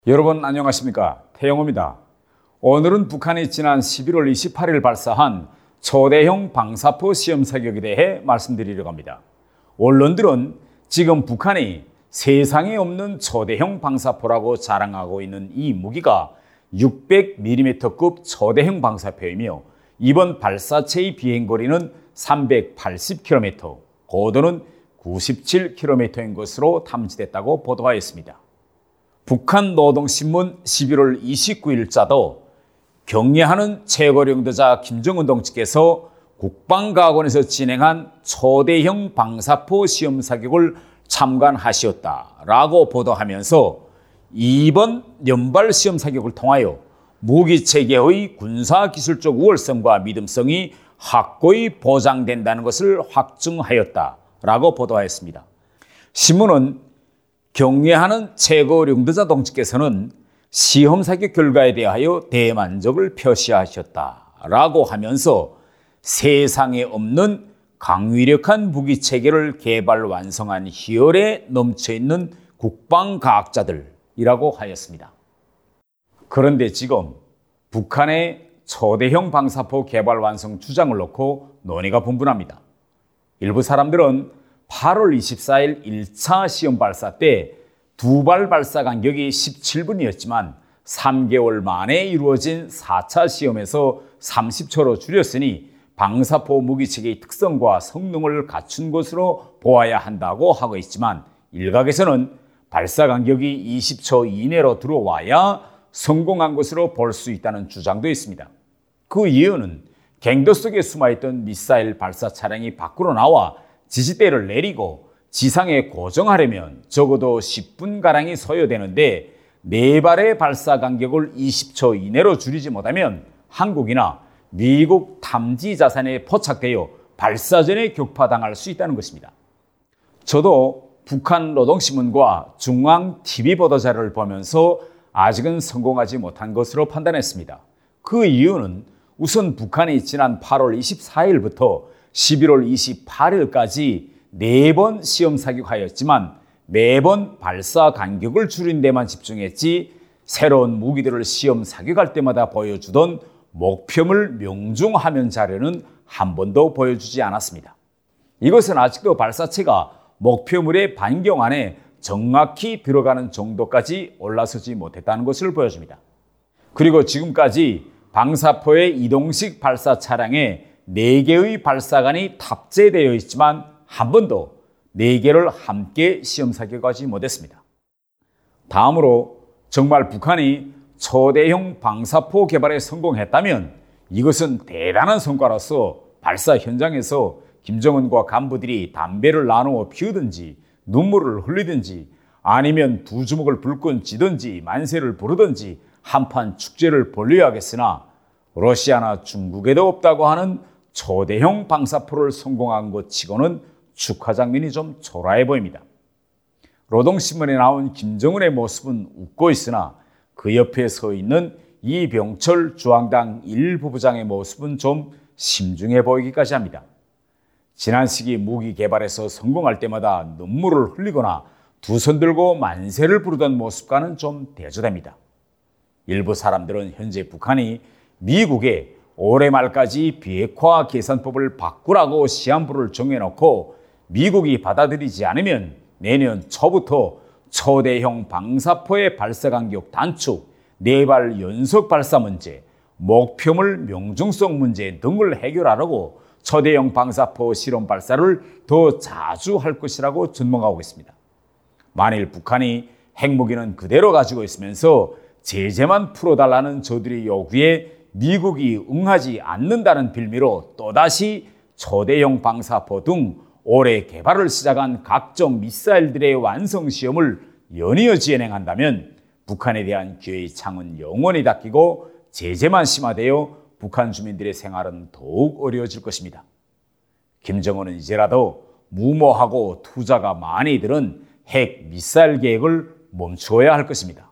여러분 안녕하십니까? 태영호입니다. 오늘은 북한이 지난 11월 28일 발사한 초대형 방사포 시험 사격에 대해 말씀드리려고 합니다. 언론들은 지금 북한이 세상에 없는 초대형 방사포라고 자랑하고 있는 이 무기가 600mm급 초대형 방사포이며 이번 발사체의 비행거리는 380km, 고도는 97km인 것으로 탐지됐다고 보도하였습니다. 북한 노동신문 11월 29일자도 경례하는 최고령도자 김정은 동지께서 국방과학원에서 진행한 초대형 방사포 시험 사격을 참관하셨다라고 보도하면서 이번 연발 시험 사격을 통하여 무기체계의 군사기술적 우월성과 믿음성이 확고히 보장된다는 것을 확증하였다라고 보도하였습니다. 신문은 경례하는 최고령도자 동지께서는 시험 사격 결과에 대하여 대만족을 표시하셨다라고 하면서 세상에 없는 강위력한 무기체계를 개발 완성한 희열에 넘쳐있는 국방과학자들이라고 하였습니다. 그런데 지금 북한의 초대형 방사포 개발 완성 주장을 놓고 논의가 분분합니다. 일부 사람들은 8월 24일 1차 시험 발사 때 두 발 발사 간격이 17분이었지만 3개월 만에 이루어진 4차 시험에서 30초로 줄였으니 방사포 무기체계의 특성과 성능을 갖춘 것으로 보아야 한다고 하고 있지만 일각에서는 발사 간격이 20초 이내로 들어와야 성공한 것으로 볼 수 있다는 주장도 있습니다. 그 이유는 갱도 속에 숨어있던 미사일 발사 차량이 밖으로 나와 지지대를 내리고 지상에 고정하려면 적어도 10분가량이 소요되는데 4발의 발사 간격을 20초 이내로 줄이지 못하면 한국이나 미국 탐지 자산에 포착되어 발사 전에 격파당할 수 있다는 것입니다. 저도 북한 노동신문과 중앙 TV 보도자료를 보면서 아직은 성공하지 못한 것으로 판단했습니다. 그 이유는 우선 북한이 지난 8월 24일부터 11월 28일까지 4번 시험 사격하였지만 매번 발사 간격을 줄인 데만 집중했지 새로운 무기들을 시험 사격할 때마다 보여주던 목표물 명중화면 자료는 한 번도 보여주지 않았습니다. 이것은 아직도 발사체가 목표물의 반경 안에 정확히 들어가는 정도까지 올라서지 못했다는 것을 보여줍니다. 그리고 지금까지 방사포의 이동식 발사 차량에 4개의 발사관이 탑재되어 있지만 한 번도 4개를 함께 시험 사격하지 못했습니다. 다음으로 정말 북한이 초대형 방사포 개발에 성공했다면 이것은 대단한 성과로서 발사 현장에서 김정은과 간부들이 담배를 나누어 피우든지 눈물을 흘리든지 아니면 두 주먹을 불끈 쥐든지 만세를 부르든지 한판 축제를 벌려야겠으나 러시아나 중국에도 없다고 하는 초대형 방사포를 성공한 것 치고는 축하 장면이 좀 초라해 보입니다. 노동신문에 나온 김정은의 모습은 웃고 있으나 그 옆에 서 있는 이병철 중앙당 1부부장의 모습은 좀 심중해 보이기까지 합니다. 지난 시기 무기 개발에서 성공할 때마다 눈물을 흘리거나 두 손 들고 만세를 부르던 모습과는 좀 대조됩니다. 일부 사람들은 현재 북한이 미국에 올해 말까지 비핵화 계산법을 바꾸라고 시한부를 정해놓고 미국이 받아들이지 않으면 내년 초부터 초대형 방사포의 발사 간격 단축, 4발 연속 발사 문제, 목표물 명중성 문제 등을 해결하려고 초대형 방사포 실험 발사를 더 자주 할 것이라고 전망하고 있습니다. 만일 북한이 핵무기는 그대로 가지고 있으면서 제재만 풀어달라는 저들의 요구에 미국이 응하지 않는다는 빌미로 또다시 초대형 방사포 등 올해 개발을 시작한 각종 미사일들의 완성 시험을 연이어 진행한다면 북한에 대한 기회의 창은 영원히 닫히고 제재만 심화되어 북한 주민들의 생활은 더욱 어려워질 것입니다. 김정은은 이제라도 무모하고 투자가 많이 들은 핵 미사일 계획을 멈추어야 할 것입니다.